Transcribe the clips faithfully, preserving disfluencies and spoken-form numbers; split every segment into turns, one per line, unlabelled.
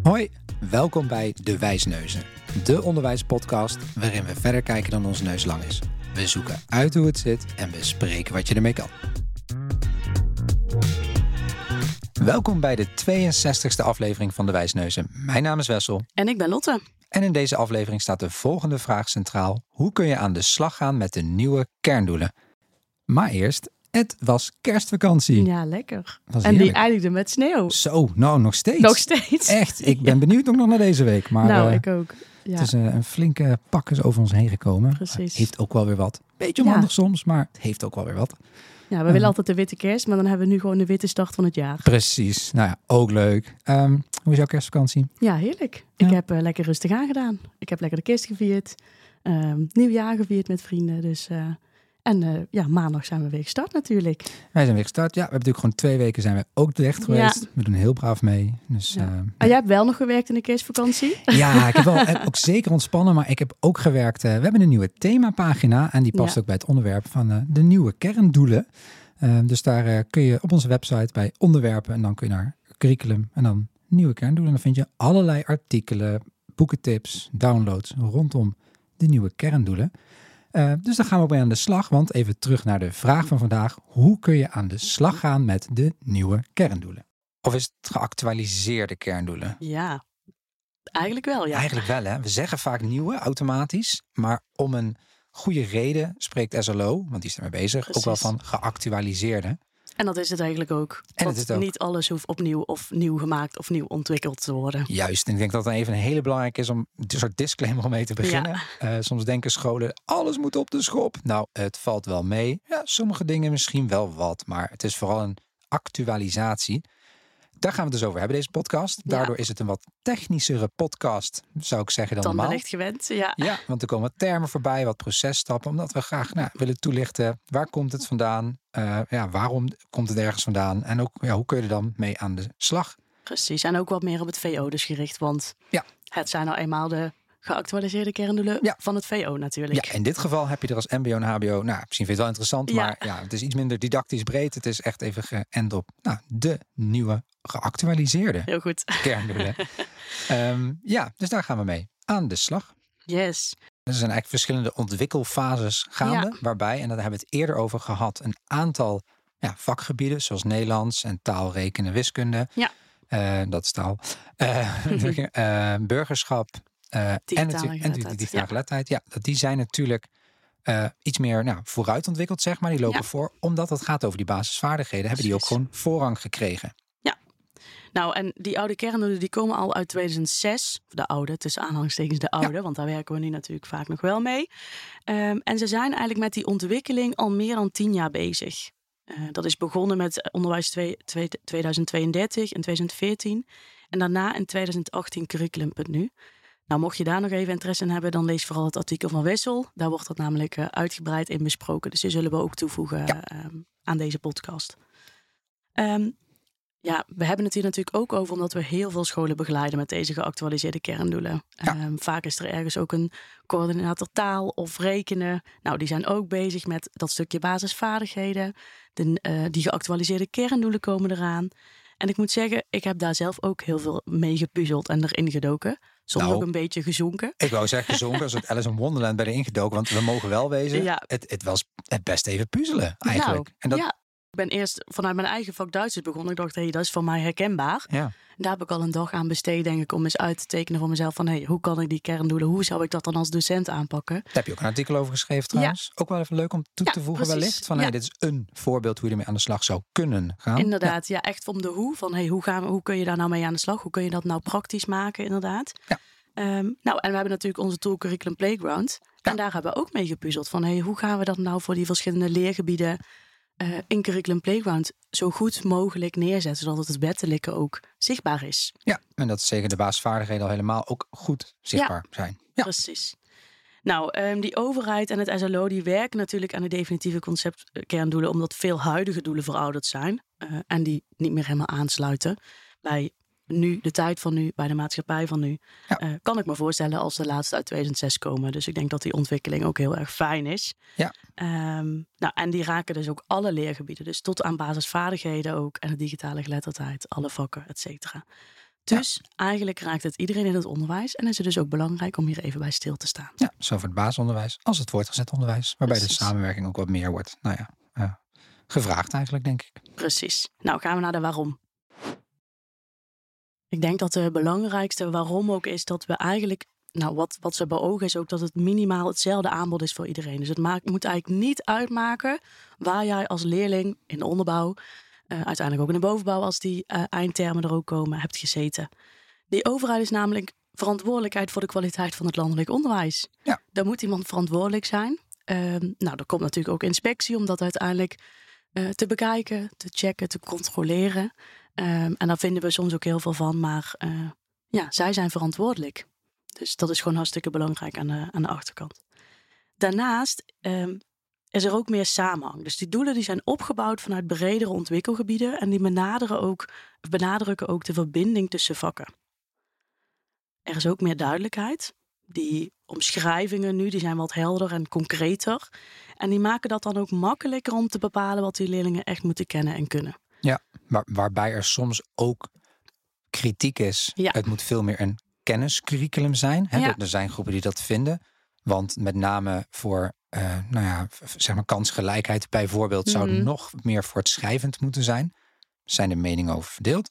Hoi, welkom bij De Wijsneuzen, de onderwijspodcast waarin we verder kijken dan onze neus lang is. We zoeken uit hoe het zit en bespreken wat je ermee kan. Welkom bij de tweeënzestigste aflevering van De Wijsneuzen. Mijn naam is Wessel.
En ik ben Lotte.
En in deze aflevering staat de volgende vraag centraal. Hoe kun je aan de slag gaan met de nieuwe kerndoelen? Maar eerst, het was kerstvakantie.
Ja, lekker.
Was
en die
heerlijk.
eindigde met sneeuw.
Zo, nou nog steeds.
Nog steeds.
Echt, ik ben benieuwd ook nog naar deze week. Maar,
nou,
uh,
ik ook. Ja.
Het is uh, een flinke pak is over ons heen gekomen.
Precies.
Het heeft ook wel weer wat. Beetje onhandig ja. soms, maar het heeft ook wel weer wat.
Ja, we uh, willen altijd de witte kerst, maar dan hebben we nu gewoon de witte start van het jaar.
Precies. Nou ja, ook leuk. Um, hoe is jouw kerstvakantie?
Ja, heerlijk.
Ja.
Ik heb uh, lekker rustig aangedaan. Ik heb lekker de kerst gevierd. Um, nieuwjaar gevierd met vrienden. Dus, uh, en uh, ja, maandag zijn we weer gestart natuurlijk.
Wij zijn weer gestart. Ja, we hebben natuurlijk gewoon twee weken zijn we ook dicht geweest. Ja. We doen heel braaf mee. Dus,
ja.
uh,
ah, jij hebt wel nog gewerkt in de kerstvakantie?
Ja, ik heb, wel, heb ook zeker ontspannen, maar ik heb ook gewerkt. Uh, we hebben een nieuwe themapagina en die past ja. ook bij het onderwerp van uh, de nieuwe kerndoelen. Uh, dus daar uh, kun je op onze website bij onderwerpen en dan kun je naar curriculum en dan nieuwe kerndoelen. En dan vind je allerlei artikelen, boekentips, downloads rondom de nieuwe kerndoelen. Uh, dus daar gaan we ook mee aan de slag, want even terug naar de vraag van vandaag. Hoe kun je aan de slag gaan met de nieuwe kerndoelen? Of is het geactualiseerde kerndoelen?
Ja, eigenlijk wel, ja.
Eigenlijk wel, hè. We zeggen vaak nieuwe, automatisch, maar om een goede reden spreekt S L O, want die is ermee bezig, Precies. ook wel van geactualiseerde.
En dat is het eigenlijk ook.
En
want
het is ook.
Niet alles hoeft opnieuw of nieuw gemaakt of nieuw ontwikkeld te worden.
Juist, en ik denk dat het even een hele belangrijke is om een soort disclaimer om mee te beginnen. Ja. Uh, soms denken scholen, alles moet op de schop. Nou, het valt wel mee. Ja, sommige dingen misschien wel wat, maar het is vooral een actualisatie. Daar gaan we het dus over hebben, deze podcast. Daardoor ja. is het een wat technischere podcast, zou ik zeggen, dan,
dan
normaal.
wellicht gewend, ja.
Ja, want er komen wat termen voorbij, wat processtappen. Omdat we graag nou, willen toelichten, waar komt het vandaan? Uh, ja, waarom komt het ergens vandaan? En ook, ja, hoe kun je er dan mee aan de slag?
Precies, en ook wat meer op het V O dus gericht. Want
ja.
het zijn nou eenmaal de geactualiseerde kerndoelen ja. van het V O natuurlijk.
Ja, in dit geval heb je er als M B O en H B O, nou, misschien vind je het wel interessant, ja. maar ja, het is iets minder didactisch breed. Het is echt even geënt op nou, de nieuwe geactualiseerde
Heel goed.
kerndoelen. um, ja, dus daar gaan we mee aan de slag.
Yes.
Er zijn eigenlijk verschillende ontwikkelfases gaande, ja. waarbij, en daar hebben we het eerder over gehad, een aantal ja, vakgebieden, zoals Nederlands en taal, rekenen, wiskunde.
Ja.
Uh, dat is taal. Uh, uh, burgerschap. Uh, en natuurlijk en die digitale geletterdheid. Ja, die zijn natuurlijk uh, iets meer nou, vooruit ontwikkeld, zeg maar. Die lopen ja. voor, omdat het gaat over die basisvaardigheden, hebben die ook gewoon voorrang gekregen.
Ja, nou en die oude kerndoelen die komen al uit tweeduizend zes. De oude, tussen aanhalingstekens de oude, ja. want daar werken we nu natuurlijk vaak nog wel mee. Um, en ze zijn eigenlijk met die ontwikkeling al meer dan tien jaar bezig. Uh, dat is begonnen met onderwijs tweeduizend tweeëndertig en tweeduizend veertien. En daarna in tweeduizend achttien curriculum punt n u. Nou, mocht je daar nog even interesse in hebben, dan lees vooral het artikel van Wessel. Daar wordt dat namelijk uh, uitgebreid in besproken. Dus die zullen we ook toevoegen ja. uh, aan deze podcast. Um, ja, we hebben het hier natuurlijk ook over omdat we heel veel scholen begeleiden met deze geactualiseerde kerndoelen. Ja. Um, vaak is er ergens ook een coördinator taal of rekenen. Nou, die zijn ook bezig met dat stukje basisvaardigheden. De, uh, die geactualiseerde kerndoelen komen eraan. En ik moet zeggen, ik heb daar zelf ook heel veel mee gepuzzeld en erin gedoken. Soms nou, ook een beetje gezonken.
Ik wou zeggen gezonken, als het Alice in Wonderland bij de ingedoken. Want we mogen wel wezen, ja. het, het was het best even puzzelen eigenlijk.
Nou,
en dat...
ja. Ik ben eerst vanuit mijn eigen vak Duitsers begonnen. Ik dacht, hé, hey, dat is voor mij herkenbaar.
Ja.
En daar heb ik al een dag aan besteed, denk ik, om eens uit te tekenen voor mezelf. Van, hé, hey, hoe kan ik die kerndoelen, hoe zou ik dat dan als docent aanpakken?
Daar heb je ook een artikel over geschreven trouwens. Ja. Ook wel even leuk om toe te ja, voegen precies. wellicht. Van, ja. hey, dit is een voorbeeld hoe je ermee aan de slag zou kunnen gaan.
Inderdaad, ja, ja echt om de hoe. Van, hey, hoe, gaan we, hoe kun je daar nou mee aan de slag? Hoe kun je dat nou praktisch maken, inderdaad?
Ja.
Um, nou, en we hebben natuurlijk onze tool Curriculum Playground. Ja. En daar hebben we ook mee gepuzzeld. Van, hey, hoe gaan we dat nou voor die verschillende leergebieden Uh, in Curriculum Playground zo goed mogelijk neerzetten, zodat het wettelijke ook zichtbaar is.
Ja, en dat zeker de basisvaardigheden al helemaal ook goed zichtbaar
ja,
zijn. Ja,
precies. Nou, um, die overheid en het S L O die werken natuurlijk aan de definitieve concept kerndoelen, omdat veel huidige doelen verouderd zijn uh, en die niet meer helemaal aansluiten bij nu, de tijd van nu, bij de maatschappij van nu. Ja. Uh, kan ik me voorstellen als de laatste uit tweeduizend zes komen. Dus ik denk dat die ontwikkeling ook heel erg fijn is.
Ja.
Um, nou, en die raken dus ook alle leergebieden. Dus tot aan basisvaardigheden ook. En de digitale geletterdheid, alle vakken, et cetera. Dus ja. eigenlijk raakt het iedereen in het onderwijs. En is het dus ook belangrijk om hier even bij stil te staan.
Ja, zo voor het basisonderwijs als het voortgezet onderwijs. Waarbij Precies. de samenwerking ook wat meer wordt nou ja, uh, gevraagd eigenlijk, denk ik.
Precies. Nou gaan we naar de waarom. Ik denk dat de belangrijkste waarom ook is dat we eigenlijk... Nou, wat, wat ze beogen is ook dat het minimaal hetzelfde aanbod is voor iedereen. Dus het maakt, moet eigenlijk niet uitmaken waar jij als leerling in de onderbouw... Uh, uiteindelijk ook in de bovenbouw als die uh, eindtermen er ook komen, hebt gezeten. Die overheid is namelijk verantwoordelijkheid voor de kwaliteit van het landelijk onderwijs.
Ja.
Daar moet iemand verantwoordelijk zijn. Uh, nou, er komt natuurlijk ook inspectie om dat uiteindelijk uh, te bekijken, te checken, te controleren. Um, en daar vinden we soms ook heel veel van, maar uh, ja, zij zijn verantwoordelijk. Dus dat is gewoon hartstikke belangrijk aan de, aan de achterkant. Daarnaast um, is er ook meer samenhang. Dus die doelen die zijn opgebouwd vanuit bredere ontwikkelgebieden en die benaderen ook, benadrukken ook de verbinding tussen vakken. Er is ook meer duidelijkheid. Die omschrijvingen nu die zijn wat helder en concreter. En die maken dat dan ook makkelijker om te bepalen wat die leerlingen echt moeten kennen en kunnen.
Ja, maar waarbij er soms ook kritiek is. Ja. Het moet veel meer een kenniscurriculum zijn. Hè? Ja. Er zijn groepen die dat vinden. Want met name voor uh, nou ja, zeg maar kansgelijkheid bijvoorbeeld... Mm-hmm. zou er nog meer voortschrijvend moeten zijn. Er zijn de meningen over verdeeld.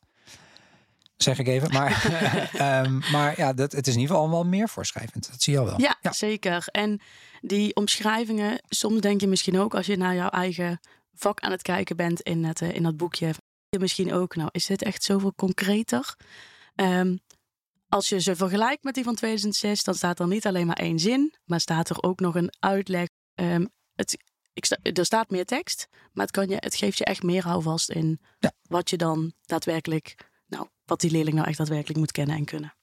Zeg ik even. Maar, um, maar ja, dat, het is in ieder geval wel meer voorschrijvend. Dat zie je al wel.
Ja, ja, zeker. En die omschrijvingen, soms denk je misschien ook... als je naar jouw eigen vak aan het kijken bent in, het, in dat boekje... je misschien ook, nou, is dit echt zoveel concreter? Um, Als je ze vergelijkt met die van tweeduizend zes, dan staat er niet alleen maar één zin, maar staat er ook nog een uitleg. Um, het, ik sta, er staat meer tekst, maar het, kan je, het geeft je echt meer houvast in ja. wat je dan daadwerkelijk, nou, wat die leerling nou echt daadwerkelijk moet kennen en kunnen.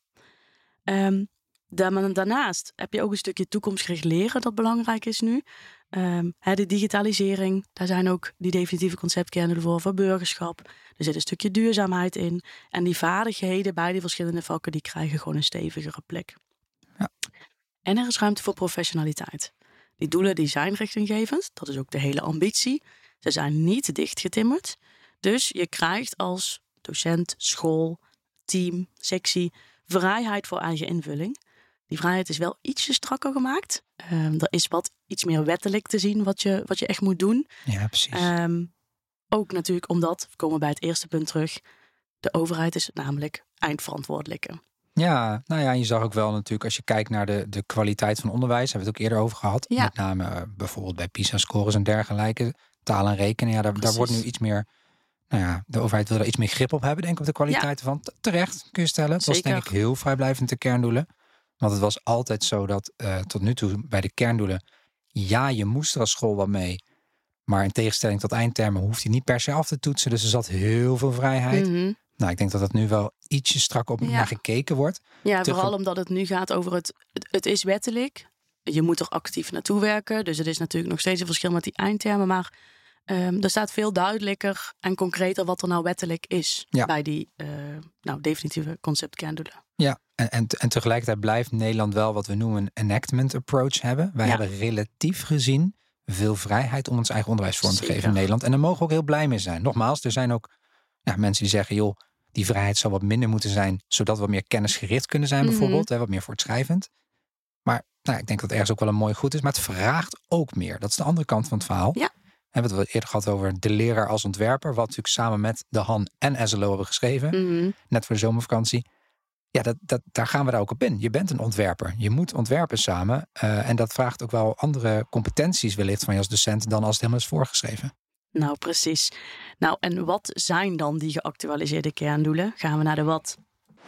Um, daarnaast heb je ook een stukje toekomstgericht leren dat belangrijk is nu. Um, de digitalisering, daar zijn ook die definitieve conceptkernen voor, voor burgerschap. Er zit een stukje duurzaamheid in. En die vaardigheden bij die verschillende vakken, die krijgen gewoon een stevigere plek.
Ja.
En er is ruimte voor professionaliteit. Die doelen die zijn richtinggevend, dat is ook de hele ambitie. Ze zijn niet dichtgetimmerd. Dus je krijgt als docent, school, team, sectie vrijheid voor eigen invulling. Die vrijheid is wel ietsje strakker gemaakt. Um, er is wat iets meer wettelijk te zien wat je, wat je echt moet doen.
Ja, precies.
Um, ook natuurlijk omdat, we komen bij het eerste punt terug... de overheid is namelijk eindverantwoordelijke.
Ja, nou ja, je zag ook wel natuurlijk als je kijkt naar de, de kwaliteit van onderwijs... hebben we het ook eerder over gehad. Ja. Met name uh, bijvoorbeeld bij PISA-scores en dergelijke. Taal en rekenen, ja, daar, daar wordt nu iets meer... Nou ja, de overheid wil er iets meer grip op hebben, denk ik, op de kwaliteit ja. van. Terecht, kun je stellen. Dat was denk ik heel vrijblijvend de kerndoelen. Want het was altijd zo dat uh, tot nu toe bij de kerndoelen... ja, je moest er als school wat mee. Maar in tegenstelling tot eindtermen hoeft hij niet per se af te toetsen. Dus er zat heel veel vrijheid.
Mm-hmm.
Nou, ik denk dat dat nu wel ietsje strak op ja. naar gekeken wordt.
Ja, Te vooral ge- omdat het nu gaat over het, het... Het is wettelijk. Je moet er actief naartoe werken. Dus het is natuurlijk nog steeds een verschil met die eindtermen. Maar um, er staat veel duidelijker en concreter wat er nou wettelijk is. Ja. Bij die uh, nou, definitieve conceptkerndoelen.
Ja, en, en, en tegelijkertijd blijft Nederland wel wat we noemen een enactment approach hebben. Wij ja. hebben relatief gezien veel vrijheid om ons eigen onderwijs vorm te Zeker. geven in Nederland. En daar mogen we ook heel blij mee zijn. Nogmaals, er zijn ook ja, mensen die zeggen... joh, die vrijheid zou wat minder moeten zijn... zodat we wat meer kennisgericht kunnen zijn bijvoorbeeld. Mm-hmm. Hè, wat meer voortschrijvend. Maar nou, ik denk dat ergens ook wel een mooi goed is. Maar het vraagt ook meer. Dat is de andere kant van het verhaal.
Ja.
We hebben het eerder gehad over de leraar als ontwerper. Wat natuurlijk samen met de Han en S L O hebben geschreven.
Mm-hmm.
Net voor de zomervakantie. Ja, dat, dat, daar gaan we daar ook op in. Je bent een ontwerper. Je moet ontwerpen samen. Uh, en dat vraagt ook wel andere competenties wellicht van je als docent... dan als het helemaal is voorgeschreven.
Nou, precies. Nou, en wat zijn dan die geactualiseerde kerndoelen? Gaan we naar de wat.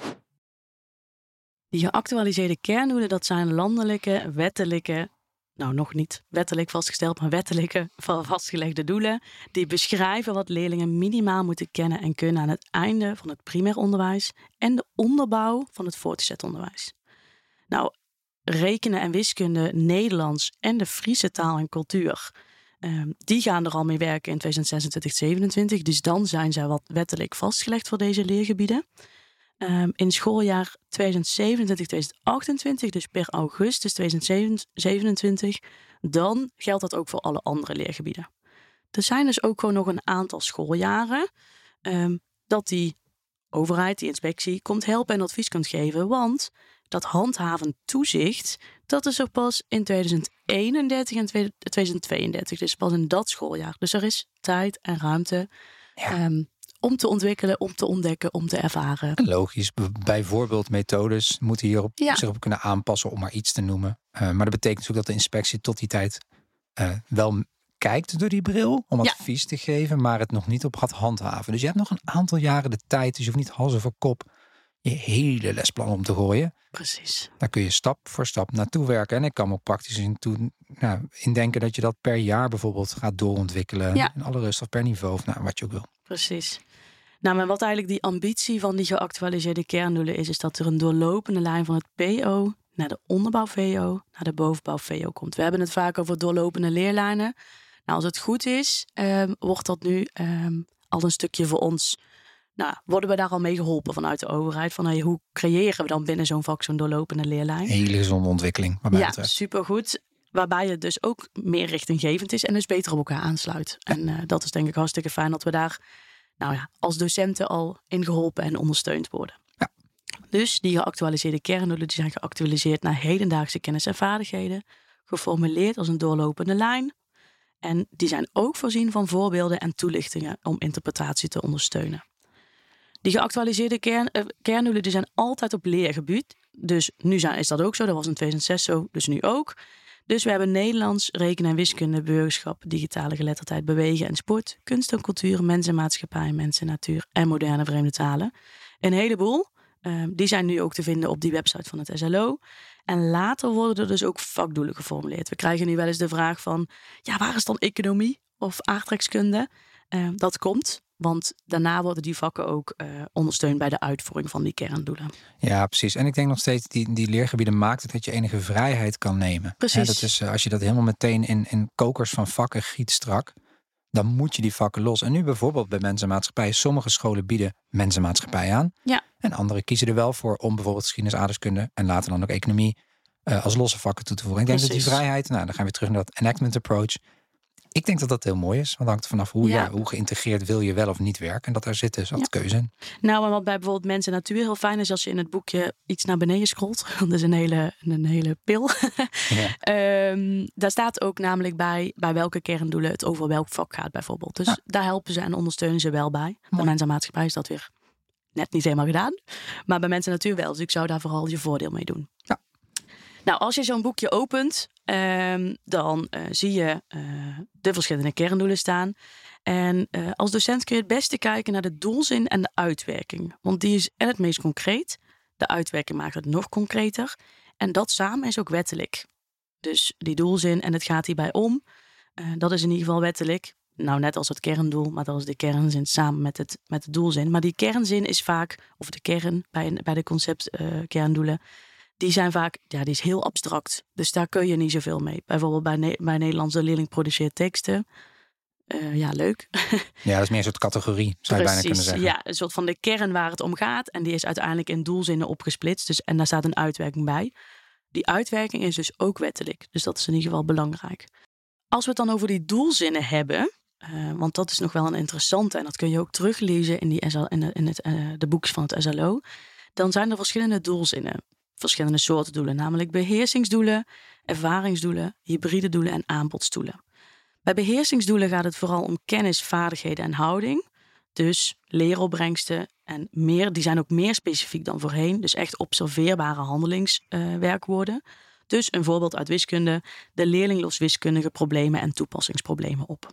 Die geactualiseerde kerndoelen, dat zijn landelijke, wettelijke... nou, nog niet wettelijk vastgesteld, maar wettelijke vastgelegde doelen... die beschrijven wat leerlingen minimaal moeten kennen en kunnen... aan het einde van het primair onderwijs... en de onderbouw van het voortgezet onderwijs. Nou, rekenen en wiskunde, Nederlands en de Friese taal en cultuur... Um, die gaan er al mee werken in tweeduizend zesentwintig zevenentwintig. Dus dan zijn zij wat wettelijk vastgelegd voor deze leergebieden. Um, in schooljaar tweeduizend zevenentwintig tweeduizend achtentwintig, dus per augustus tweeduizend zevenentwintig, dan geldt dat ook voor alle andere leergebieden. Er zijn dus ook gewoon nog een aantal schooljaren um, dat die overheid, die inspectie, komt helpen en advies kunt geven. Want dat handhavend toezicht, dat is er pas in tweeduizend eenendertig en tweeduizend tweeëndertig. Dus pas in dat schooljaar. Dus er is tijd en ruimte ja. um, om te ontwikkelen, om te ontdekken, om te ervaren.
En logisch. Bijvoorbeeld methodes moeten hierop ja. zich op kunnen aanpassen, om maar iets te noemen. Uh, maar dat betekent ook dat de inspectie tot die tijd uh, wel kijkt door die bril om advies ja. te geven, maar het nog niet op gaat handhaven. Dus je hebt nog een aantal jaren de tijd, dus je hoeft niet hals over kop je hele lesplan om te gooien.
Precies.
Daar kun je stap voor stap naartoe werken. En ik kan me ook praktisch in toe, nou, indenken dat je dat per jaar bijvoorbeeld gaat doorontwikkelen. Ja. In alle rust of per niveau of nou, wat je ook wil.
Precies. Nou, maar wat eigenlijk die ambitie van die geactualiseerde kerndoelen is, is dat er een doorlopende lijn van het P O naar de onderbouw V O, naar de bovenbouw V O komt. We hebben het vaak over doorlopende leerlijnen. Nou, als het goed is, um, wordt dat nu um, al een stukje voor ons. Nou, worden we daar al mee geholpen vanuit de overheid? Van hey, hoe creëren we dan binnen zo'n vak zo'n doorlopende leerlijn?
Hele gezonde ontwikkeling, wat mij
ja,
betreft.
Supergoed. Waarbij het dus ook meer richtinggevend is en dus beter op elkaar aansluit. Ja. En uh, dat is denk ik hartstikke fijn dat we daar nou ja, als docenten al in geholpen en ondersteund worden.
Ja.
Dus die geactualiseerde kerndoelen die zijn geactualiseerd naar hedendaagse kennis en vaardigheden. Geformuleerd als een doorlopende lijn. En die zijn ook voorzien van voorbeelden en toelichtingen om interpretatie te ondersteunen. Die geactualiseerde kern, uh, kerndoelen die zijn altijd op leergebied. Dus nu zijn, is dat ook zo. Dat was in tweeduizend zes zo, dus nu ook. Dus we hebben Nederlands, rekenen en wiskunde, burgerschap, digitale geletterdheid, bewegen en sport, kunst en cultuur, mens en maatschappij, mens en natuur en moderne vreemde talen. Een heleboel. Uh, die zijn nu ook te vinden op die website van het S L O. En later worden er dus ook vakdoelen geformuleerd. We krijgen nu wel eens de vraag van, ja, waar is dan economie of aardrijkskunde? Uh, dat komt, want daarna worden die vakken ook uh, ondersteund bij de uitvoering van die kerndoelen.
Ja, precies. En ik denk nog steeds, die, die leergebieden maakt het dat je enige vrijheid kan nemen.
Precies.
Ja, dat is, als je dat helemaal meteen in, in kokers van vakken giet strak, dan moet je die vakken los. En nu bijvoorbeeld bij Mens en Maatschappij, sommige scholen bieden Mens en Maatschappij aan.
Ja.
En andere kiezen er wel voor om bijvoorbeeld geschiedenis, aardrijkskunde en later dan ook economie uh, als losse vakken toe te voegen. Ik denk Precies. dat die vrijheid, nou dan gaan we terug naar dat enactment approach. Ik denk dat dat heel mooi is, want het hangt er vanaf hoe, ja. Ja, hoe geïntegreerd wil je wel of niet werken. En dat daar zit dus altijd ja. keuze in.
Nou, en wat bij bijvoorbeeld Mens en Natuur heel fijn is, als je in het boekje iets naar beneden scrolt. Dat is een hele, een hele pil. Ja. um, daar staat ook namelijk bij, bij welke kerndoelen het over welk vak gaat bijvoorbeeld. Dus ja. daar helpen ze en ondersteunen ze wel bij. Mooi. Bij Mens en Maatschappij is dat weer net niet helemaal gedaan. Maar bij Mens en Natuur wel. Dus ik zou daar vooral je voordeel mee doen.
Ja.
Nou, als je zo'n boekje opent, um, dan uh, zie je uh, de verschillende kerndoelen staan. En uh, als docent kun je het beste kijken naar de doelzin en de uitwerking. Want die is en het meest concreet. De uitwerking maakt het nog concreter. En dat samen is ook wettelijk. Dus die doelzin en het gaat hierbij om, uh, dat is in ieder geval wettelijk. Nou, net als het kerndoel, maar dat is de kernzin samen met, het, met de doelzin. Maar die kernzin is vaak, of de kern bij, bij de concept uh, kerndoelen, die zijn vaak, ja, die is heel abstract. Dus daar kun je niet zoveel mee. Bijvoorbeeld bij, ne- bij Nederlandse leerling produceert teksten. Uh, ja, leuk.
Ja, dat is meer een soort categorie, zou je bijna kunnen zeggen.
Ja, een soort van de kern waar het om gaat. En die is uiteindelijk in doelzinnen opgesplitst. Dus, en daar staat een uitwerking bij. Die uitwerking is dus ook wettelijk. Dus dat is in ieder geval belangrijk. Als we het dan over die doelzinnen hebben, Uh, want dat is nog wel een interessante. En dat kun je ook teruglezen in, die S L, in, de, in het, uh, de boekjes van het S L O. Dan zijn er verschillende doelzinnen. Verschillende soorten doelen. Namelijk beheersingsdoelen, ervaringsdoelen, hybride doelen en aanbodsdoelen. Bij beheersingsdoelen gaat het vooral om kennis, vaardigheden en houding. Dus leeropbrengsten en meer. Die zijn ook meer specifiek dan voorheen. Dus echt observeerbare handelingswerkwoorden. Uh, dus een voorbeeld uit wiskunde. De leerling lost wiskundige problemen en toepassingsproblemen op.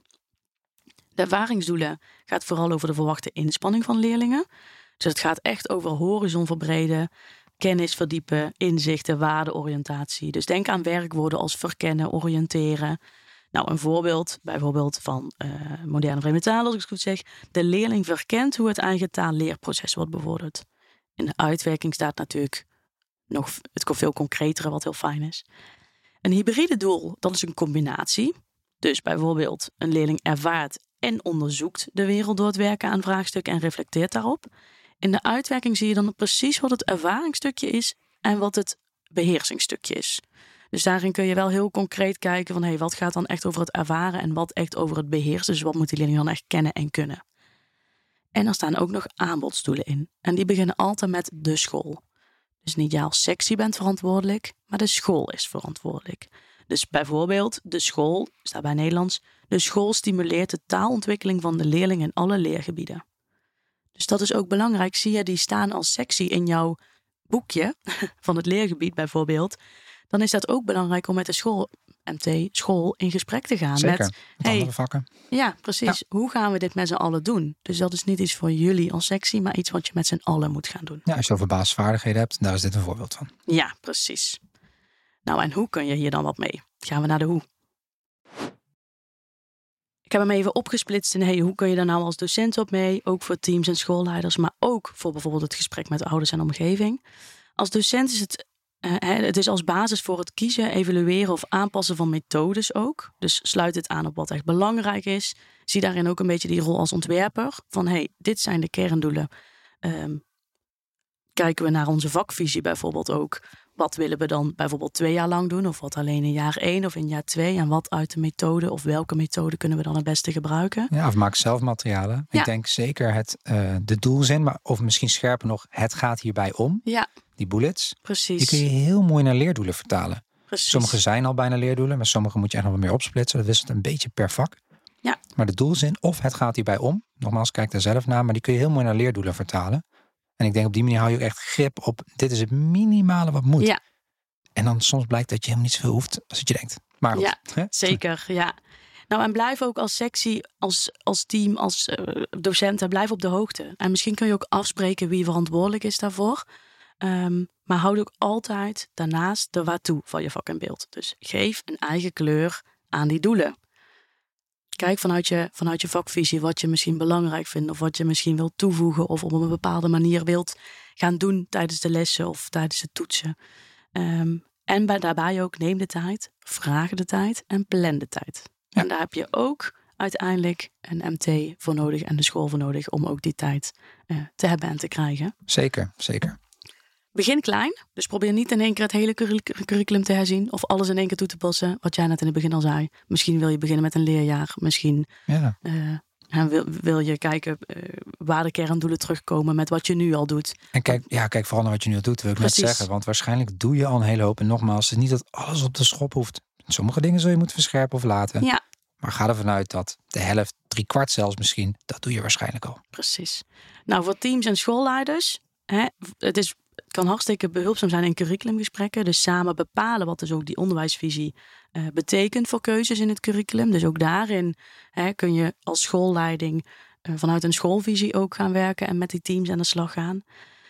De ervaringsdoelen gaat vooral over de verwachte inspanning van leerlingen. Dus het gaat echt over horizon verbreden, kennis verdiepen, inzichten, waardeoriëntatie. Dus denk aan werkwoorden als verkennen, oriënteren. Nou, een voorbeeld bijvoorbeeld van uh, moderne vreemde talen, als ik het goed zeg. De leerling verkent hoe het eigen taalleerproces wordt bevorderd. In de uitwerking staat natuurlijk nog het veel concretere, wat heel fijn is. Een hybride doel, dat is een combinatie. Dus bijvoorbeeld een leerling ervaart en onderzoekt de wereld door het werken aan vraagstukken en reflecteert daarop. In de uitwerking zie je dan precies wat het ervaringsstukje is en wat het beheersingsstukje is. Dus daarin kun je wel heel concreet kijken van hey, wat gaat dan echt over het ervaren en wat echt over het beheersen. Dus wat moet die leerling dan echt kennen en kunnen. En er staan ook nog aanbodsdoelen in. En die beginnen altijd met de school. Dus niet jij als sectie bent verantwoordelijk, maar de school is verantwoordelijk. Dus bijvoorbeeld de school, staat bij Nederlands, de school stimuleert de taalontwikkeling van de leerling in alle leergebieden. Dus dat is ook belangrijk. Zie je die staan als sectie in jouw boekje van het leergebied bijvoorbeeld, dan is dat ook belangrijk om met de school, M T, school in gesprek te gaan.
Zeker,
met,
met andere vakken.
Ja, precies. Ja. Hoe gaan we dit met z'n allen doen? Dus dat is niet iets voor jullie als sectie, maar iets wat je met z'n allen moet gaan doen.
Ja, als je over basisvaardigheden hebt, daar is dit een voorbeeld van.
Ja, precies. Nou, en hoe kun je hier dan wat mee? Gaan we naar de hoe. Ik heb hem even opgesplitst in hey, hoe kun je daar nou als docent op mee? Ook voor teams en schoolleiders, maar ook voor bijvoorbeeld het gesprek met ouders en omgeving. Als docent is het, uh, het is als basis voor het kiezen, evalueren of aanpassen van methodes ook. Dus sluit het aan op wat echt belangrijk is. Zie daarin ook een beetje die rol als ontwerper. Van hey, dit zijn de kerndoelen. Um, kijken we naar onze vakvisie bijvoorbeeld ook. Wat willen we dan bijvoorbeeld twee jaar lang doen? Of wat alleen in jaar één of in jaar twee? En wat uit de methode of welke methode kunnen we dan het beste gebruiken?
Ja, of maak zelf materialen. Ja. Ik denk zeker het, uh, de doelzin, maar of misschien scherper nog, het gaat hierbij om.
Ja.
Die bullets.
Precies.
Die kun je heel mooi naar leerdoelen vertalen.
Precies.
Sommige zijn al bijna leerdoelen, maar sommige moet je echt nog wat meer opsplitsen. Dat wisselt een beetje per vak.
Ja.
Maar de doelzin of het gaat hierbij om. Nogmaals, kijk daar zelf naar. Maar die kun je heel mooi naar leerdoelen vertalen. En ik denk op die manier hou je ook echt grip op, dit is het minimale wat moet.
Ja.
En dan soms blijkt dat je helemaal niet zoveel hoeft als het je denkt. Maar goed,
ja,
hè?
Zeker, ja. Nou, en blijf ook als sectie, als, als team, als uh, docenten, blijf op de hoogte. En misschien kun je ook afspreken wie verantwoordelijk is daarvoor. Um, maar houd ook altijd daarnaast de waartoe van je vak en beeld. Dus geef een eigen kleur aan die doelen. Kijk vanuit je, vanuit je vakvisie wat je misschien belangrijk vindt of wat je misschien wilt toevoegen of op een bepaalde manier wilt gaan doen tijdens de lessen of tijdens het toetsen. Um, en bij, daarbij ook neem de tijd, vraag de tijd en plan de tijd. Ja. En daar heb je ook uiteindelijk een M T voor nodig en de school voor nodig om ook die tijd uh, te hebben en te krijgen.
Zeker, zeker.
Begin klein, dus probeer niet in één keer het hele curriculum te herzien of alles in één keer toe te passen, wat jij net in het begin al zei. Misschien wil je beginnen met een leerjaar, misschien
ja.
uh, wil, wil je kijken uh, waar de kerndoelen terugkomen met wat je nu al doet.
En kijk, ja, kijk vooral naar wat je nu al doet, wil ik
Precies.
net zeggen. Want waarschijnlijk doe je al een hele hoop. En nogmaals, het is niet dat alles op de schop hoeft. Sommige dingen zul je moeten verscherpen of laten.
Ja.
Maar ga ervan uit dat de helft, drie kwart zelfs misschien, dat doe je waarschijnlijk al.
Precies. Nou, voor teams en schoolleiders, hè, het is... Het kan hartstikke behulpzaam zijn in curriculumgesprekken. Dus samen bepalen wat dus ook die onderwijsvisie uh, betekent voor keuzes in het curriculum. Dus ook daarin hè, kun je als schoolleiding uh, vanuit een schoolvisie ook gaan werken en met die teams aan de slag gaan.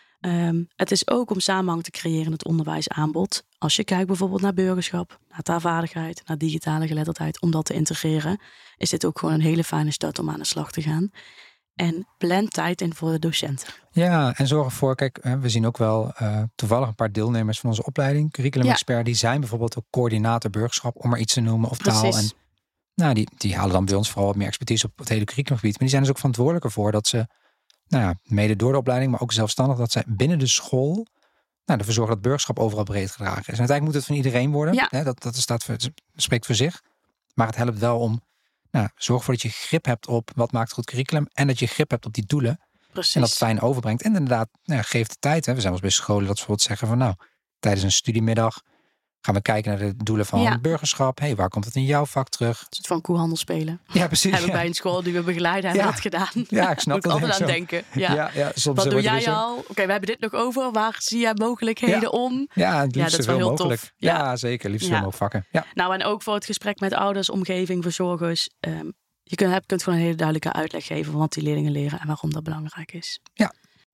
Um, het is ook om samenhang te creëren in het onderwijsaanbod. Als je kijkt bijvoorbeeld naar burgerschap, naar taalvaardigheid, naar digitale geletterdheid, om dat te integreren, is dit ook gewoon een hele fijne start om aan de slag te gaan. En plan tijd in voor de docenten.
Ja, en zorg ervoor, kijk, we zien ook wel uh, toevallig een paar deelnemers van onze opleiding, curriculum expert, ja. Die zijn bijvoorbeeld ook coördinator burgerschap, om maar iets te noemen, of taal.
Precies.
En nou, die, die halen dan bij ons vooral wat meer expertise op het hele curriculumgebied. Maar die zijn dus ook verantwoordelijk ervoor dat ze, nou ja, mede door de opleiding, maar ook zelfstandig, dat zij binnen de school nou, ervoor zorgen dat burgerschap overal breed gedragen is. En uiteindelijk moet het van iedereen worden.
Ja.
Hè, dat, dat staat voor, spreekt voor zich. Maar het helpt wel om, nou, zorg ervoor dat je grip hebt op wat maakt goed curriculum en dat je grip hebt op die doelen.
Precies.
En dat fijn overbrengt. En inderdaad, nou, geef de tijd. Hè. We zijn wel eens bij scholen dat ze bijvoorbeeld zeggen van nou, tijdens een studiemiddag gaan we kijken naar de doelen van
ja.
burgerschap. Hey, waar komt het in jouw vak terug?
Een soort van koehandel spelen.
Ja, precies.
Hebben
ja.
bij een school die we begeleiden hebben
ja.
dat gedaan.
Ja, ik snap
Moet
dat.
altijd aan
zo.
denken. Ja.
Ja, ja, soms
wat doe jij
zo...
al? Oké, okay, we hebben dit nog over. Waar zie jij mogelijkheden
ja.
om?
Ja, het liefst
ja, dat is wel heel
mogelijk.
tof.
Ja,
ja,
zeker. Liefst
ja.
veel mogelijk vakken. Ja.
Nou, en ook voor het gesprek met ouders, omgeving, verzorgers. Um, je kunt, kunt gewoon een hele duidelijke uitleg geven van wat die leerlingen leren en waarom dat belangrijk is.
Ja.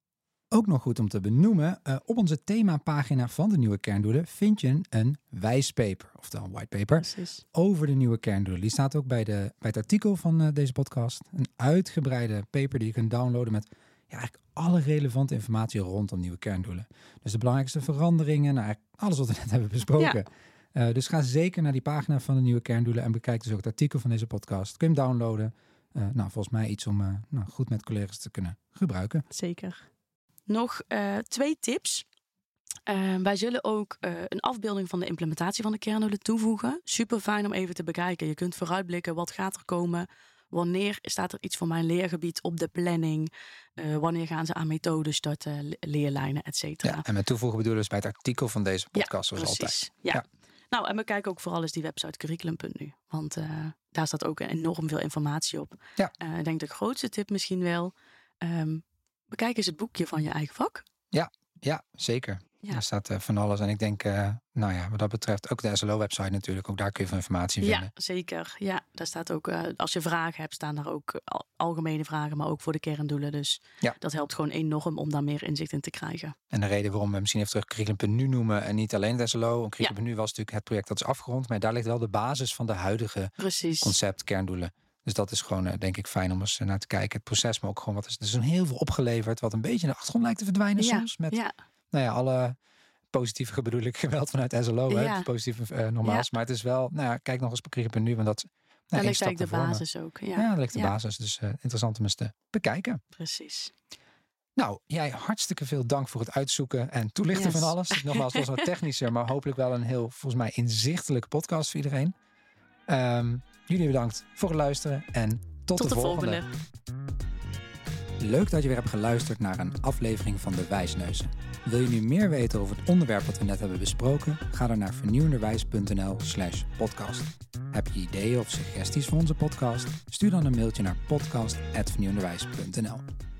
Ook nog goed om te benoemen, uh, op onze themapagina van de nieuwe kerndoelen vind je een wijspaper, oftewel een whitepaper,
Precies.
over de nieuwe kerndoelen. Die staat ook bij, de, bij het artikel van uh, deze podcast. Een uitgebreide paper die je kunt downloaden met ja, eigenlijk alle relevante informatie rondom nieuwe kerndoelen. Dus de belangrijkste veranderingen, nou, alles wat we net hebben besproken. Ja. Uh, dus ga zeker naar die pagina van de nieuwe kerndoelen en bekijk dus ook het artikel van deze podcast. Kun je hem downloaden. Uh, nou, volgens mij iets om uh, nou, goed met collega's te kunnen gebruiken.
Zeker. Nog uh, twee tips. Uh, wij zullen ook uh, een afbeelding van de implementatie van de kerndoelen toevoegen. Super fijn om even te bekijken. Je kunt vooruitblikken, wat gaat er komen? wanneer staat er iets voor mijn leergebied op de planning? Uh, wanneer gaan ze aan methoden starten, leerlijnen, et cetera.
Ja, en met toevoegen bedoelen we dus bij het artikel van deze podcast,
ja,
zoals
precies.
altijd.
Ja. ja. Nou, en we kijken ook vooral eens die website curriculum punt nu. Want uh, daar staat ook enorm veel informatie op.
Ja.
Uh, ik denk de grootste tip misschien wel. Um, bekijk eens het boekje van je eigen vak.
Ja, ja zeker. Ja. Daar staat uh, van alles. En ik denk, uh, nou ja, wat dat betreft ook de S L O-website natuurlijk. Ook daar kun je veel informatie vinden.
Ja, zeker. Ja, daar staat ook, uh, als je vragen hebt, staan daar ook al, algemene vragen, maar ook voor de kerndoelen. Dus ja. dat helpt gewoon enorm om daar meer inzicht in te krijgen. En
de reden waarom we misschien even terug curriculum punt nu noemen en niet alleen het S L O. curriculum punt nu ja. was natuurlijk het project dat is afgerond. Maar daar ligt wel de basis van de huidige Precies. concept kerndoelen. Dus dat is gewoon, uh, denk ik, fijn om eens naar te kijken. Het proces, maar ook gewoon wat is. Er is heel veel opgeleverd, wat een beetje in de achtergrond lijkt te verdwijnen ja. soms. Met, ja. nou ja, alle positieve bedoel ik geweld vanuit S L O, ja. hè, positieve uh, normaals. Ja. Maar het is wel, nou ja, kijk nog eens curriculum punt nu, want dat. Nou,
daar ligt eigenlijk de basis ook. Ja,
ja daar ligt de ja. basis. Dus uh, interessant om eens te bekijken.
Precies.
Nou, jij hartstikke veel dank voor het uitzoeken en toelichten yes. van alles. Nogmaals, het was wat technischer, maar hopelijk wel een heel, volgens mij, inzichtelijke podcast voor iedereen. Um, jullie bedankt voor het luisteren en tot, tot de, de volgende. volgende. Leuk dat je weer hebt geluisterd naar een aflevering van De Wijsneuzen. Wil je nu meer weten over het onderwerp dat we net hebben besproken? Ga dan naar vernieuwenderwijs punt n l slash podcast. Heb je ideeën of suggesties voor onze podcast? Stuur dan een mailtje naar podcast apenstaartje vernieuwenderwijs punt n l.